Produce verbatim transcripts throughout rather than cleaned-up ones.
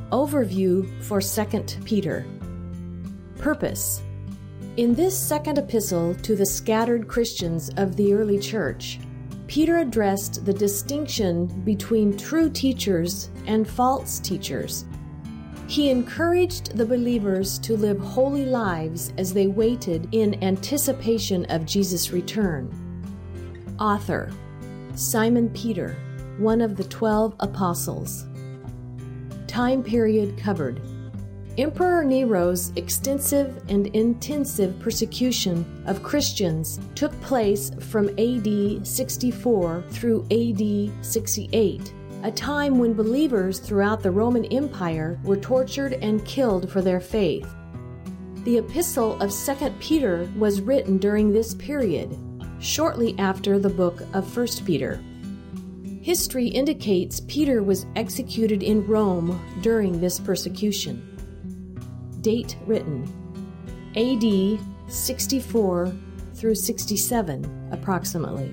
Overview for Second Peter. Purpose. In this second epistle to the scattered Christians of the early church, Peter addressed the distinction between true teachers and false teachers. He encouraged the believers to live holy lives as they waited in anticipation of Jesus' return. Author: Simon Peter, one of the twelve apostles. Time period covered. Emperor Nero's extensive and intensive persecution of Christians took place from A D sixty-four through A D sixty-eight, a time when believers throughout the Roman Empire were tortured and killed for their faith. The epistle of Second Peter was written during this period, shortly after the book of First Peter. History indicates Peter was executed in Rome during this persecution. Date written: A D sixty-four through sixty-seven, approximately.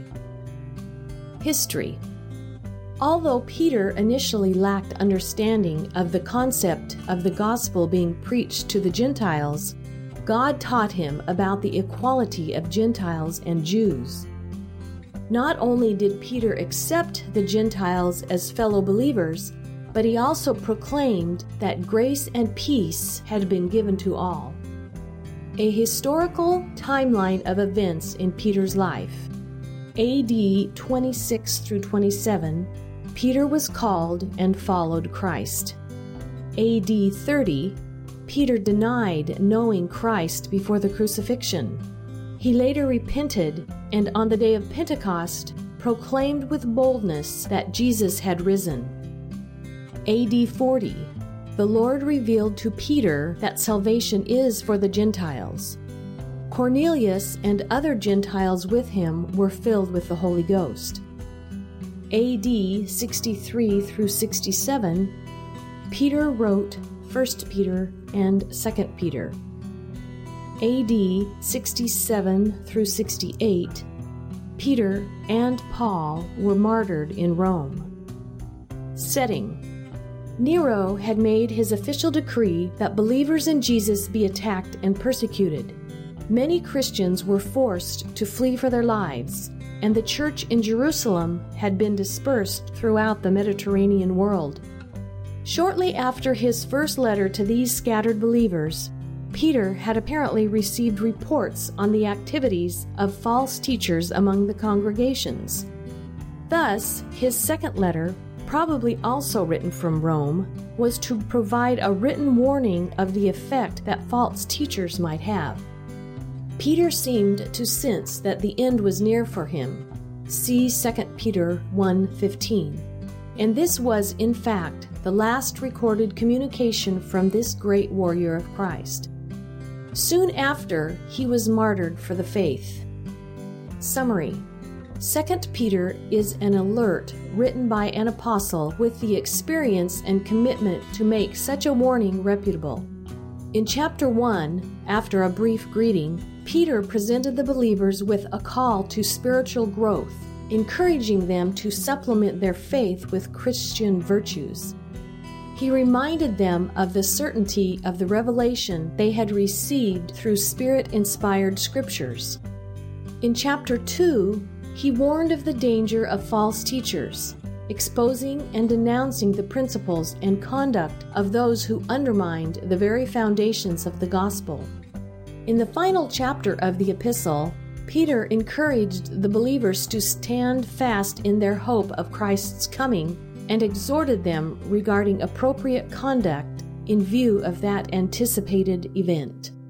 History. Although Peter initially lacked understanding of the concept of the gospel being preached to the Gentiles, God taught him about the equality of Gentiles and Jews. Not only did Peter accept the Gentiles as fellow believers, but he also proclaimed that grace and peace had been given to all. A historical timeline of events in Peter's life. A D twenty-six through twenty-seven, Peter was called and followed Christ. A D thirty, Peter denied knowing Christ before the crucifixion. He later repented, and on the day of Pentecost, proclaimed with boldness that Jesus had risen. A D forty, the Lord revealed to Peter that salvation is for the Gentiles. Cornelius and other Gentiles with him were filled with the Holy Ghost. A D sixty-three through sixty-seven, Peter wrote First Peter and Second Peter. A D sixty-seven through sixty-eight, Peter and Paul were martyred in Rome. Setting. Nero had made his official decree that believers in Jesus be attacked and persecuted. Many Christians were forced to flee for their lives, and the church in Jerusalem had been dispersed throughout the Mediterranean world. Shortly after his first letter to these scattered believers, Peter had apparently received reports on the activities of false teachers among the congregations. Thus, his second letter, probably also written from Rome, was to provide a written warning of the effect that false teachers might have. Peter seemed to sense that the end was near for him. See Second Peter one fifteen. And this was, in fact, the last recorded communication from this great warrior of Christ. Soon after, he was martyred for the faith. Summary. Second Peter is an alert written by an apostle with the experience and commitment to make such a warning reputable. In chapter one, after a brief greeting, Peter presented the believers with a call to spiritual growth, encouraging them to supplement their faith with Christian virtues. He reminded them of the certainty of the revelation they had received through Spirit-inspired scriptures. In chapter two, he warned of the danger of false teachers, exposing and denouncing the principles and conduct of those who undermined the very foundations of the gospel. In the final chapter of the epistle, Peter encouraged the believers to stand fast in their hope of Christ's coming and exhorted them regarding appropriate conduct in view of that anticipated event.